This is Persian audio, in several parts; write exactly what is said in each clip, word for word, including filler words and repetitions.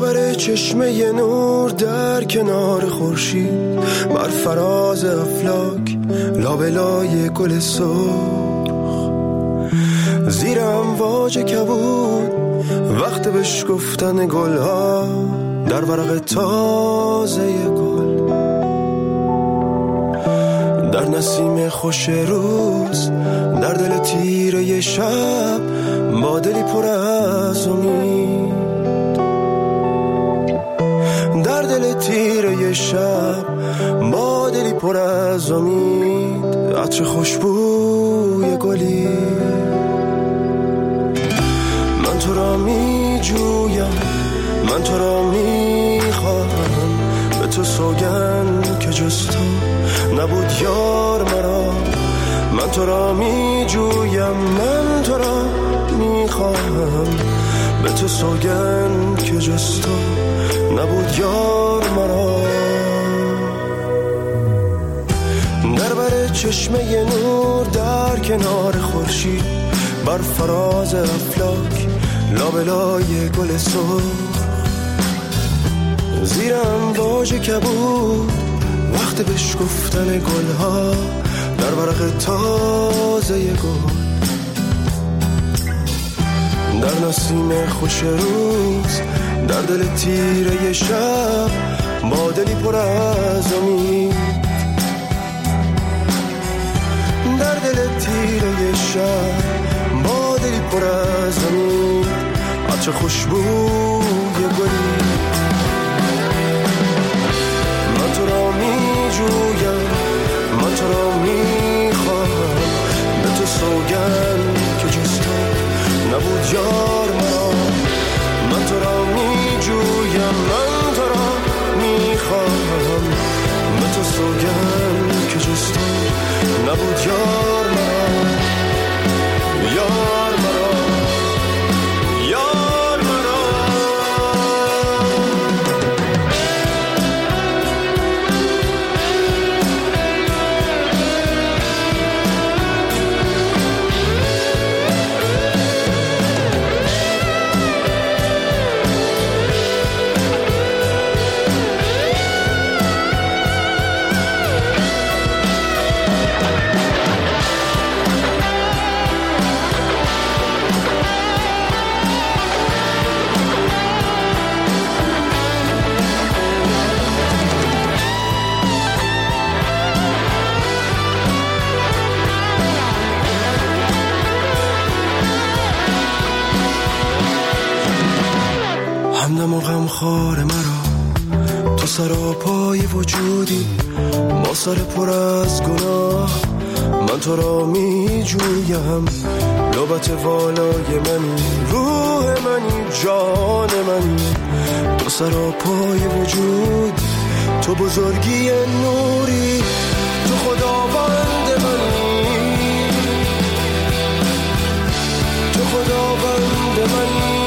بر چشمه نور در کنار خورشید، بر فراز افلاک لابلای گل سرخ، زیر امواج کبود وقت بشکفتن گلها در ورق تازه گل، در نسیم خوش روز، در دل تیره شب با دلی پر از امید، در دل تیره شب با دلی پر از امید، عطر خوشبوی گلی. من تو را می جویم، من تو را می خواهم، به تو سوگند که جز تو نبود یار مرا. من تو را می جویم، من تو را می خواهم، به تو سوگند که جز تو نبود یار مرا. در بر چشمه نور در کنار خورشید، بر فراز افلاک لابلای گل سرخ، زیر امواج کبود وقت بشکفتن گلها در ورق تازه گل، در نسیم خوش روز، در دل تیره شب با دلی پر از امید، در دل تیره شب با دلی پر از امید، عطر خوشبوی گلی. من تو را می جویم، من تو را می خواهم، به تو سوگند که جز تو نبود یار مرا. من تو را می جویم، من تو را می خواهم، به تو سوگند که جز تو نبود یار مرا. یار مرا، یار مرا. همدم و غمخوار مرا، تو سراپای وجودی با سر پر از گناه. من تو را می جویم، لبت والای منی، روح منی، جان منی، تو سراپای وجود، تو بزرگی نوری، تو خداوند منی، تو خداوند منی،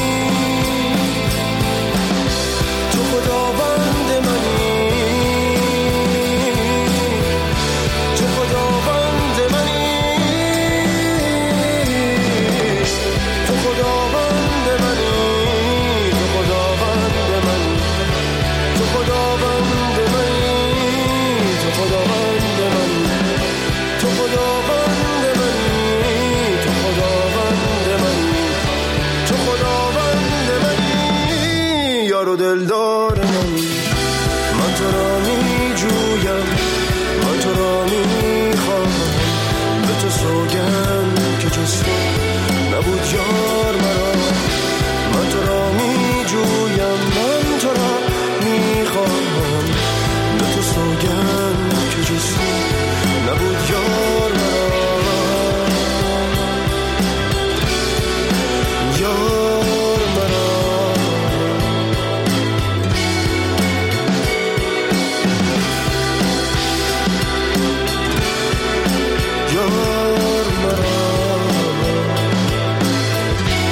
خداوند منی، تو خداوند منی، تو خداوند منی، تو خداوند منی، تو خداوند منی، تو خداوند منی، تو خداوند منی، تو خداوند منی، تو خداوند منی، یار و دلدار منی. من تو را می جویم، من تو را می خواهم، به تو سوگند که جز تو نبود یار مرا. من تو را می جویم، من تو را می خواهم، به تو سوگند که جز تو نبود یار مرا. یار مرا. یار مرا.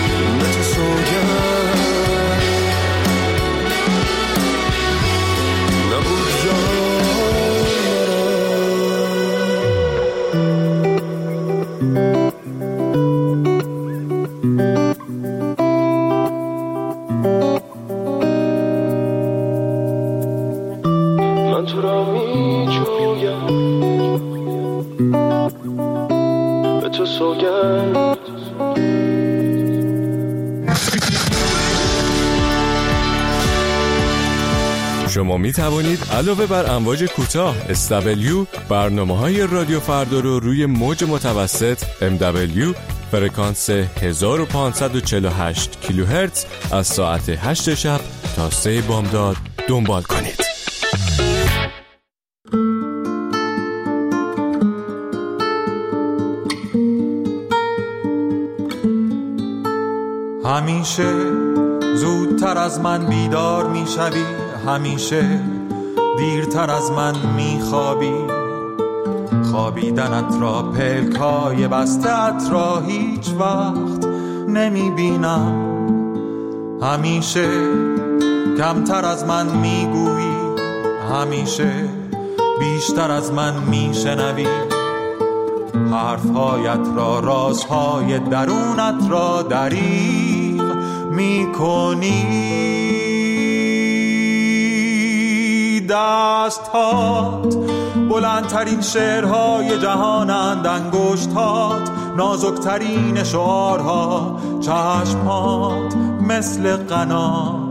تو را می جویم، به تو سوگند. شما می توانید علاوه بر امواج کوتاه اس دبلیو برنامه‌های رادیو فردا رو روی موج متوسط ام دبلیو فرکانس هزار و پانصد و چهل و هشت کیلوهرتز از ساعت هشت شب تا سه بامداد دنبال کنید. همیشه زودتر از من بیدار می شوی، همیشه دیرتر از من می خوابی. خوابیدنت را پلکای بسته‌ات را هیچ وقت نمی بینم. همیشه کمتر از من می گویی، همیشه بیشتر از من می شنوی. حرفهایت را، رازهای درونت را دریغ می کنی. دست‌هات بلندترین شعرهای جهانند، انگشت‌هات نازکترین شعارها، چشم‌هات مثل قنات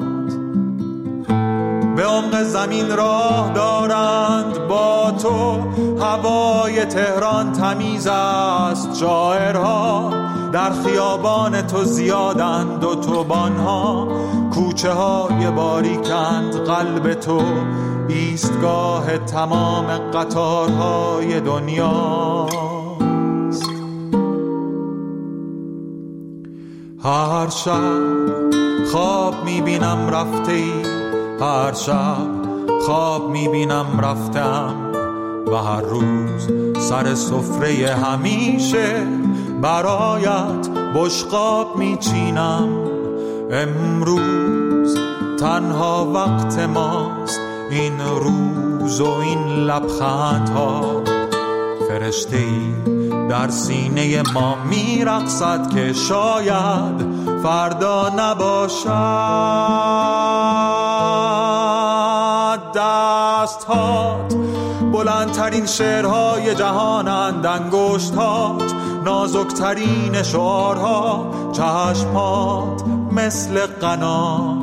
به عمق زمین راه دارند. با تو هوای تهران تمیز است، شاعرها در خیابان تو زیادند، و توبانها کوچه های باریکند. قلب تو ایستگاه تمام قطارهای دنیاست. هر شب خواب میبینم رفته ای، هر شب خواب میبینم رفتم، و هر روز سر سفره همیشه برایت بشقاب میچینم. امروز تنها وقت ماست، این روز و این لبخندها. فرشته‌ای در سینه ما میرقصد که شاید فردا نباشد. دست‌هات بلندترین شعرهای جهانند، انگشت‌هات نازکترین شعارها، چشمات مثل قنات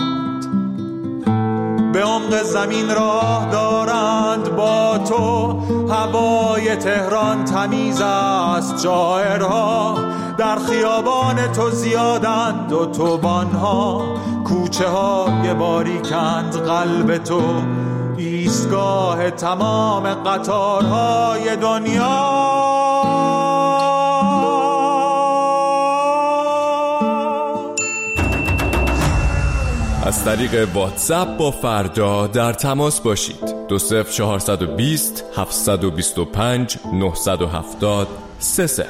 به عمق زمین راه دارند. با تو هوای تهران تمیز است، شاعرها در خیابان تو زیادند، و توبانها کوچه های باریکند. قلب تو ایستگاه تمام قطارهای دنیا. از طریق واتساپ با فردا در تماس باشید. دو صفر چهارصد و بیست هفتصد و بیست و پنج نهصد و هفتاد سه صفر.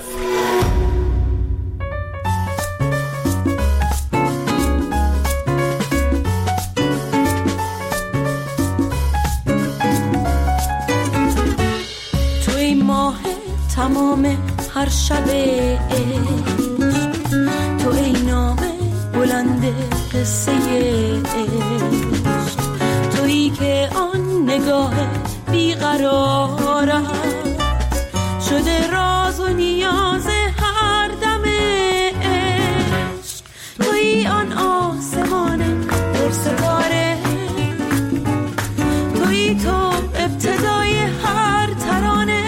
توی ماه تمام هر شب عشق، توی نامه بلند قصه عشق، تویی که آن نگاه بیقرارم شده راز و نیاز هر دم عشق. تویی آن آسمان پرستاره، تویی تو ابتدای هر ترانه،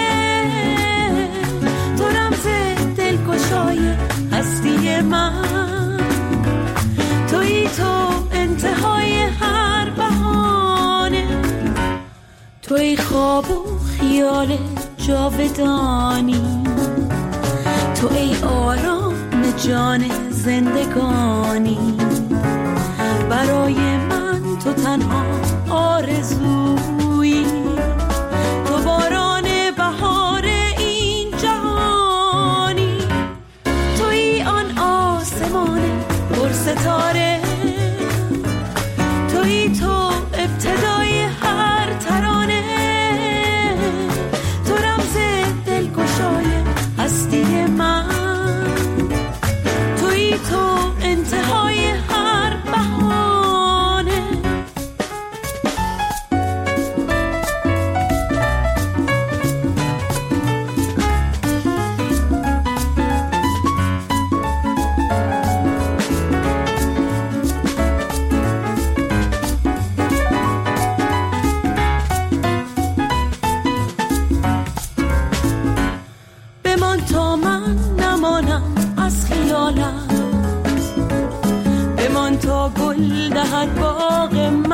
تو رمز دلگشای هستی من، تویی تو انتهای هر بهانه، تویی خواب و خیال جاودانی، تو ای آرام جان زندگانی. برای من تو تنها آرزویی، تو باران بهار این جهانی، تویی آن آسمان پر ستاره، تویی تو ابتدای هر ترانه، تو رمز دلگشای هستی من، تویی تو انتهای هر بهانه.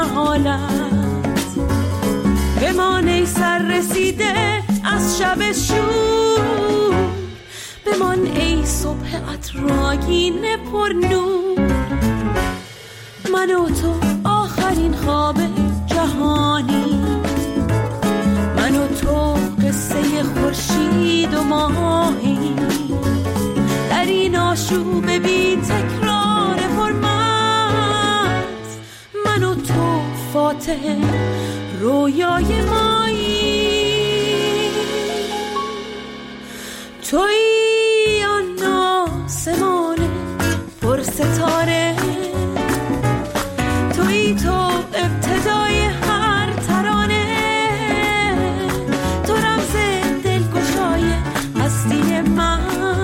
محالت. بمان ای سر رسیده از شب شور، بمان ای صبح عطرآگین پر نور. من و تو آخرین خواب جهانی، من و تو قصه خورشید و ماهی، در این آشوب بی تکرار پرمرز. من و تو فاتح رویای مایی، تویی آن آسمان پر ستاره، تویی تو ابتدای هر ترانه، تو رمز دلگشای هستی من،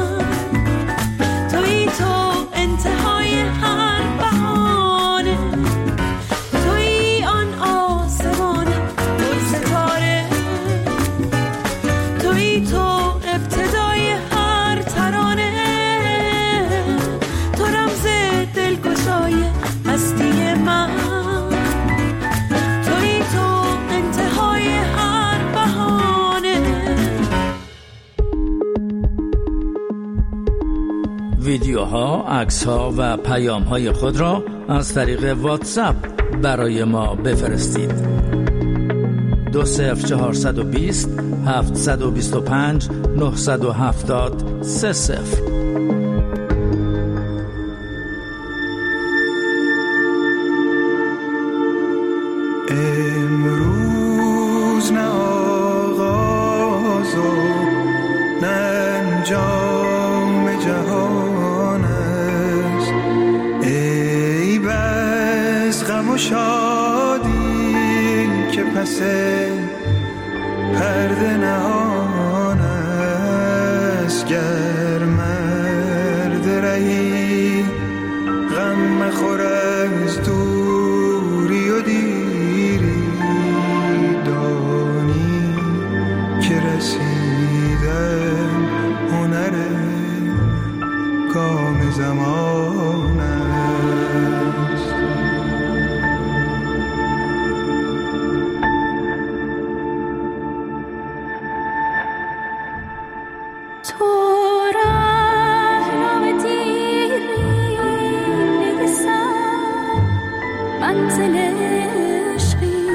تویی تو انتهای هر بهانه، تویی آن آسمان پر ستاره، تویی تو ابتدای هر ترانه، تو رمز دلگشای هستی من، تویی تو انتهای هر بهانه. ویدیوها، عکس‌ها و پیام‌های خود را از طریق واتساپ برای ما بفرستید. دو صفر چهارصد و بیست هفتصد و بیست و پنج نهصد و هفتاد سه صفر. امروز نه آغاز و نه انجام جهان است، ای بس غم و شادی که پس پرده نهان است. گر مرد رهی غم مخور از دوری و دیری، دانی که رسیدن هنر گام زمان است. تو رهنام دیری نویسم منزل عشقی،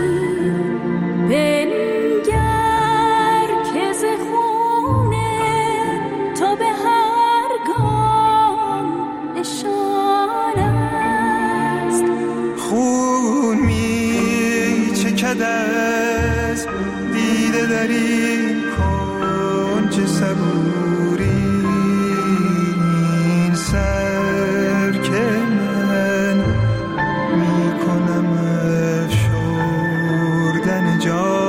بنگر که ز خون تو به هر گام نشان است. خون می چکد از دیده در این کنج صبوری، این سر که من می کنم افشردن جان